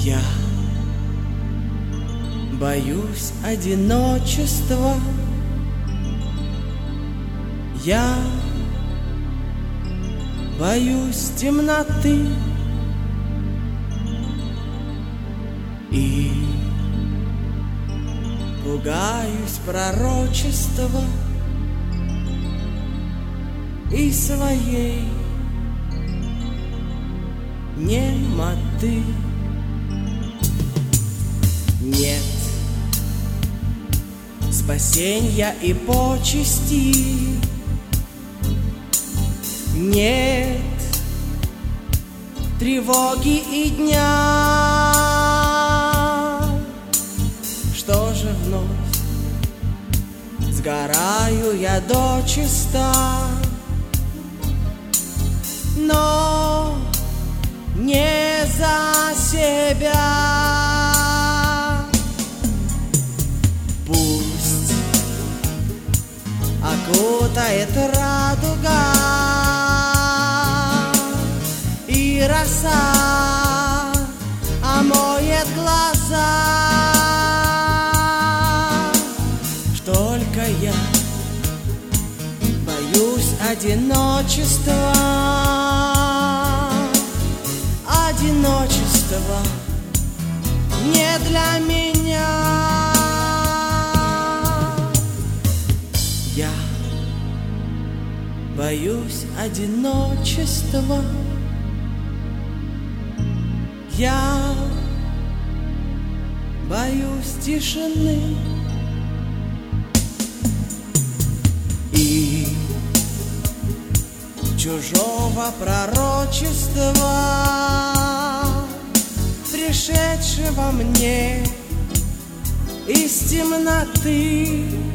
Я боюсь одиночества. Я боюсь темноты и пугаюсь пророчества и своей немоты. Нет спасенья и почести, нет тревоги и дня. Что же вновь сгораю я дочиста, но не за себя. Пусть окутает радуга и роса омоет глаза. Только я боюсь одиночества. Одиночество не для меня. Я боюсь одиночества. Я боюсь тишины и чужого пророчества, пришедшего мне из темноты.